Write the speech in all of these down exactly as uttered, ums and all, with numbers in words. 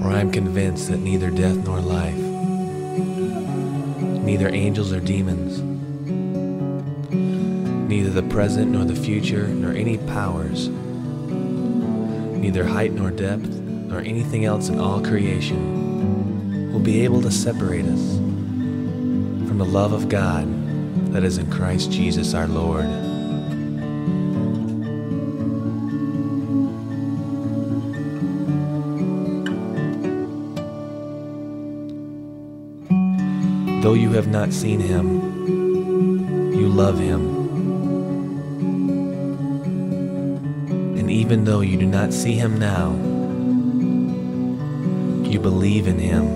For I am convinced that neither death nor life, neither angels or demons, neither the present nor the future, nor any powers, neither height nor depth, nor anything else in all creation will be able to separate us from the love of God that is in Christ Jesus our Lord. Though you have not seen him, you love him. And even though you do not see him now, you believe in him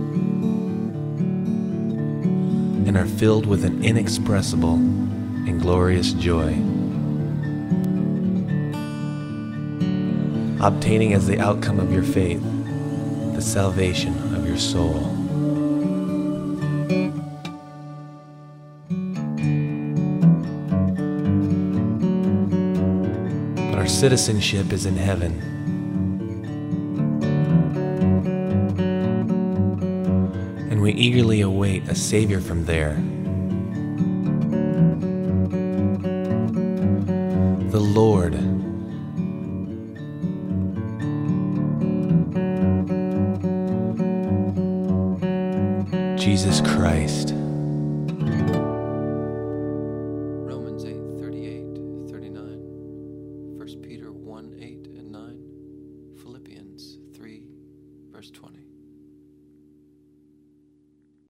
and are filled with an inexpressible and glorious joy, obtaining as the outcome of your faith the salvation of your soul. But our citizenship is in heaven, and we eagerly await a Savior from there, the Lord, Jesus Christ. Romans eight, thirty-eight, thirty-nine, First Peter one, eight and nine, Philippians three, verse twenty.